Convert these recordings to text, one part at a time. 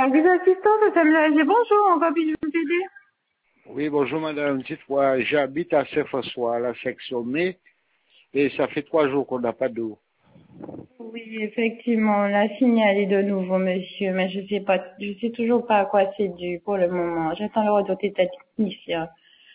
Service assistant de Samuel Ager, bonjour, en quoi puis-je vous aider? Oui, bonjour madame. Dites-moi, j'habite à Saint-François, à la section mai, et ça fait 3 jours qu'on n'a pas d'eau. Oui, effectivement, on l'a signalé de nouveau, monsieur, mais je sais toujours pas à quoi c'est dû pour le moment. J'attends le retour des techniciens.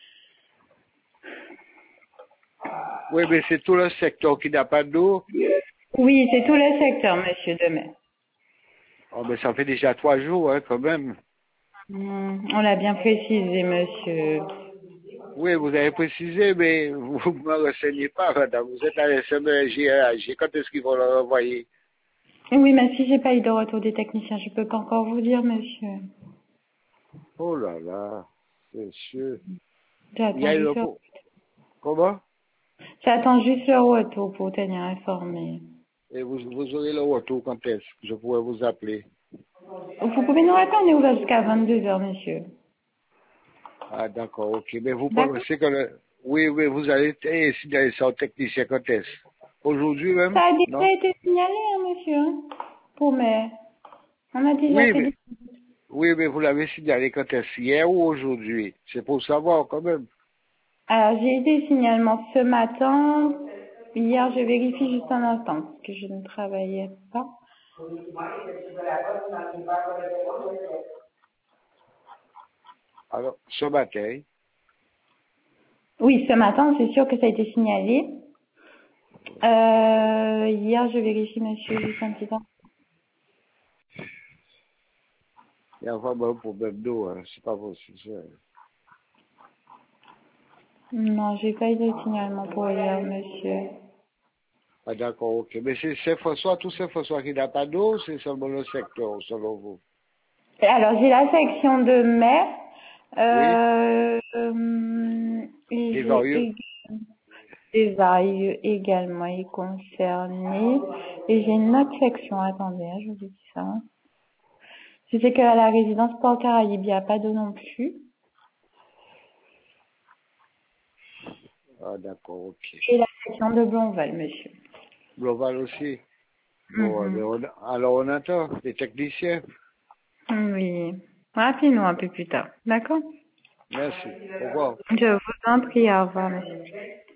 Oui, mais c'est tout le secteur qui n'a pas d'eau. Oui, c'est tout le secteur, monsieur, demain. Oh, mais ça fait déjà 3 jours, hein, quand même. On l'a bien précisé, monsieur. Oui, vous avez précisé, mais vous ne me renseignez pas, madame. Vous êtes à SMEG, quand est-ce qu'ils vont le renvoyer? Oui, mais si j'ai pas eu de retour des techniciens, je peux pas encore vous dire, monsieur. Oh là là, c'est sûr. Il y J'attends a eu juste le... Comment? J'attends juste le retour pour tenir informé. Et vous aurez le retour quand est-ce que je pourrais vous appeler? Vous pouvez nous répondre, on est ouvert jusqu'à 22 heures, monsieur. Ah, d'accord, ok. Mais vous D'accord? pensez que oui, oui, vous allez signaler ça au technicien quand est-ce? Aujourd'hui Ça même? a Non? déjà été signalé, hein, monsieur, hein, pour mai. On a déjà Oui, fait mais, des... oui, mais vous l'avez signalé quand est-ce? Hier ou aujourd'hui? C'est pour savoir quand même. Alors, j'ai eu des signalements ce matin. Hier, je vérifie juste un instant, parce que je ne travaillais pas. Alors, ce matin, Oui, ce matin, c'est sûr que ça a été signalé. Hier, je vérifie, monsieur, juste un petit instant. il y a vraiment un problème d'eau, hein. C'est pas possible. Non, j'ai pas eu de signalement pour hier, monsieur. Ah, d'accord, ok. Mais c'est Saint-François, tout Saint-François qui n'a pas d'eau, c'est seulement le secteur, selon vous. Alors, j'ai la section de mai. Oui? Et Les j'ai varieux? des varieux également y concernés. Et j'ai une autre section, attendez, hein, je vous dis ça. Je sais qu'à la résidence Port-Caraïbe, il n'y a pas d'eau non plus. Ah, d'accord, ok. Et la section de Blonval, monsieur. Global aussi. Bon, Mhm. alors on attend les techniciens. Oui. Rappelez-nous un peu plus tard. D'accord? Merci. Au revoir. Je vous en prie, au revoir, monsieur.